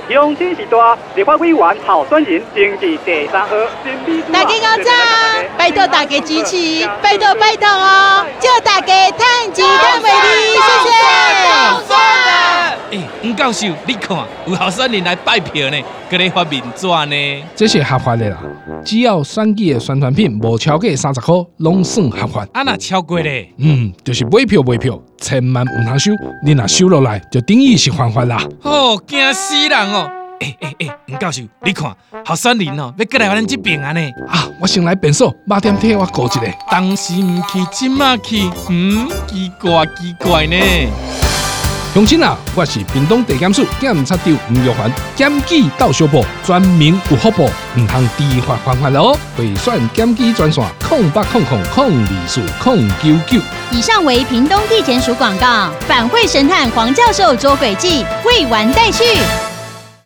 雄心是大，立法委员候选人登记第3号。 大家好早，拜托大家支持，拜托哦，叫大家趁钱趁袂离，谢谢。 吴教授，你看，有候选人来拜票呢，搁咧发面纸呢。 这是合法的啦，只要选举的宣传品无超过30块，拢算合法。 若超过咧， 就是买票，千万唔通收，你若收落来，就等于是犯法啦。 惊死人哦！吴教授，你看，候选人哦，要过来咱这边啊呢。 我先来便所，马点替我顾一下。 当时唔去，今仔去，奇怪呢。 乡亲啊，我是屏东地检署检察长吴玉环，检举到小部专门有服务，唔通知法犯法哦。贿选检举专线0800024099。 以上为屏东地检署广告，反贿神探黄教授捉诡计，未完待续。